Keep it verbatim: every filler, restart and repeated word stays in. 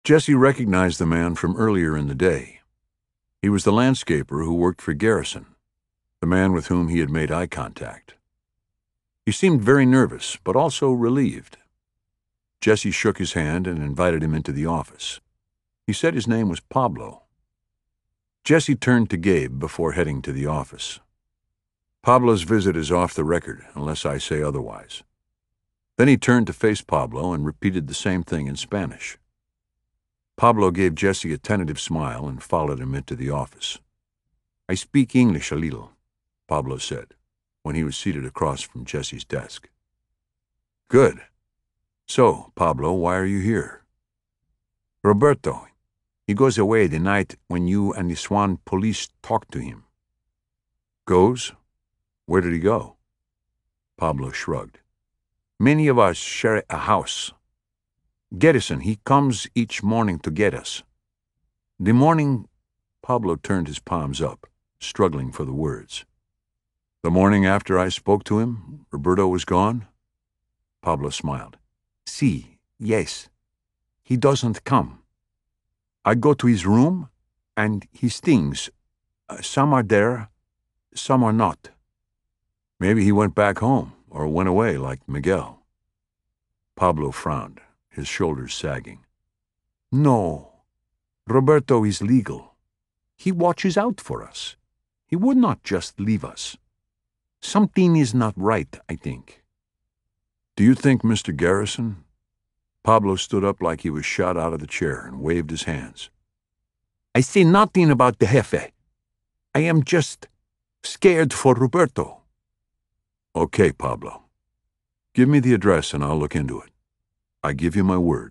Jesse recognized the man from earlier in the day. He was the landscaper who worked for Garrison, the man with whom he had made eye contact. He seemed very nervous, but also relieved. Jesse shook his hand and invited him into the office. He said his name was Pablo. Jesse turned to Gabe before heading to the office. Pablo's visit is off the record, unless I say otherwise. Then he turned to face Pablo and repeated the same thing in Spanish. Pablo gave Jesse a tentative smile and followed him into the office. "I speak English a little," Pablo said, when he was seated across from Jesse's desk. "Good. So, Pablo, why are you here?" "Roberto. He goes away the night when you and the Swan police talked to him." "Goes? Where did he go?" Pablo shrugged. "Many of us share a house. Garrison, he comes each morning to get us. The morning—" Pablo turned his palms up, struggling for the words. "The morning after I spoke to him, Roberto was gone?" Pablo smiled. "Si, yes. He doesn't come. I go to his room, and his things, uh, some are there, some are not." "Maybe he went back home, or went away like Miguel." Pablo frowned, his shoulders sagging. "No. Roberto is legal. He watches out for us. He would not just leave us. Something is not right, I think." "Do you think Mister Garrison—" Pablo stood up like he was shot out of the chair and waved his hands. "I say nothing about the Jefe. I am just scared for Roberto." "Okay, Pablo. Give me the address and I'll look into it. I give you my word."